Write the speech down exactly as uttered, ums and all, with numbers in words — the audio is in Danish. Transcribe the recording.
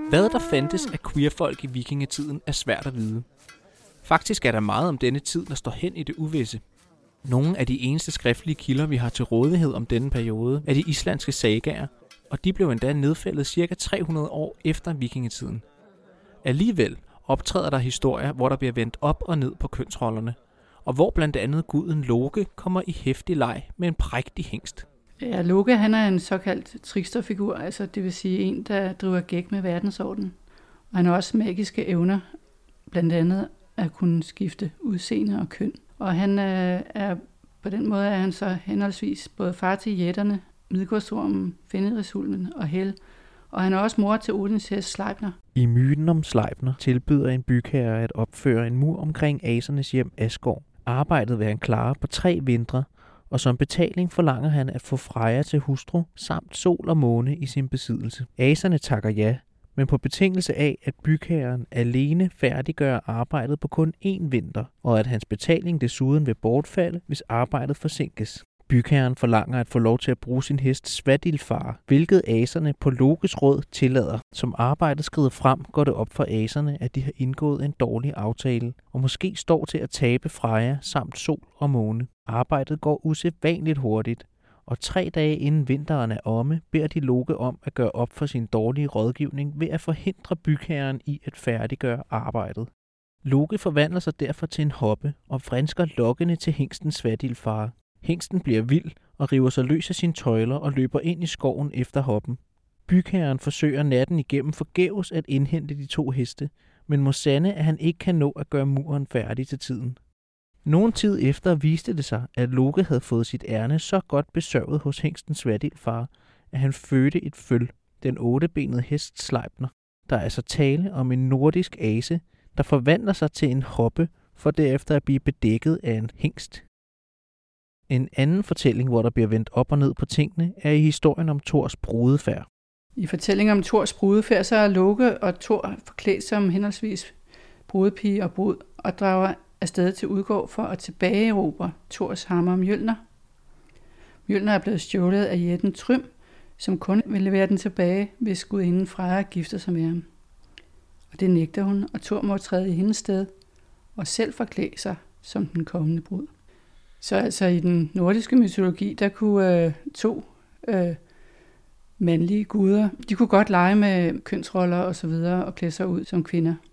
Hvad der fandtes af queerfolk i vikingetiden er svært at vide. Faktisk er der meget om denne tid, der står hen i det uvisse. Nogle af de eneste skriftlige kilder, vi har til rådighed om denne periode, er de islandske sagaer, og de blev endda nedfældet ca. tre hundrede år efter vikingetiden. Alligevel optræder der historier, hvor der bliver vendt op og ned på kønsrollerne, og hvor blandt andet guden Loke kommer i heftig leg med en prægtig hingst. Ja, Loke han er en såkaldt tricksterfigur, altså det vil sige en, der driver gæk med verdensordenen. Og han har også magiske evner, blandt andet at kunne skifte udseende og køn. Og han øh, er på den måde er han så henholdsvis både far til jætterne, Midgårdsormen, Fenrisulven og Hel, og han er også mor til Odins hest Sleipner. I myten om Sleipner tilbyder en bygherre at opføre en mur omkring asernes hjem Asgård. Arbejdet vil han klare på tre vintre, og som betaling forlanger han at få Freja til hustru samt sol og måne i sin besiddelse. Aserne takker ja, men på betingelse af, at bygherren alene færdiggør arbejdet på kun én vinter, og at hans betaling desuden vil bortfalde, hvis arbejdet forsinkes. Bygherren forlanger at få lov til at bruge sin hest Svadilfar, hvilket aserne på Lokes råd tillader. Som arbejdet skrider frem, går det op for aserne, at de har indgået en dårlig aftale, og måske står til at tabe Freja samt sol og måne. Arbejdet går usædvanligt hurtigt, og tre dage inden vinteren er omme, beder de Loke om at gøre op for sin dårlige rådgivning ved at forhindre bygherren i at færdiggøre arbejdet. Loke forvandler sig derfor til en hoppe og vrinsker lokkende til hingsten Svadilfar. Hingsten bliver vild og river sig løs af sine tøjler og løber ind i skoven efter hoppen. Bygherren forsøger natten igennem forgæves at indhente de to heste, men må sande, at han ikke kan nå at gøre muren færdig til tiden. Nogen tid efter viste det sig, at Loke havde fået sit ærne så godt besørget hos hingsten Svadilfar, at han fødte et føl, den ottebenede hest Sleipner. Der er altså tale om en nordisk ase, der forvandler sig til en hoppe, for derefter at blive bedækket af en hingst. En anden fortælling, hvor der bliver vendt op og ned på tingene, er i historien om Thors brudefærd. I fortællingen om Thors brudefærd, så er Loke og Thor forklædt som henholdsvis brudepige og brud, og drager afsted til Udgård for at tilbageerobre Thors hammer Mjølner. Mjølner er blevet stjålet af jætten Trym, som kun vil levere den tilbage, hvis gudinden Freja gifter sig med ham. Og det nægter hun, og Thor må træde i hendes sted og selv forklæde sig som den kommende brud. Så altså i den nordiske mytologi, der kunne øh, to øh, mandlige guder, de kunne godt lege med kønsroller og så videre og klæde sig ud som kvinder.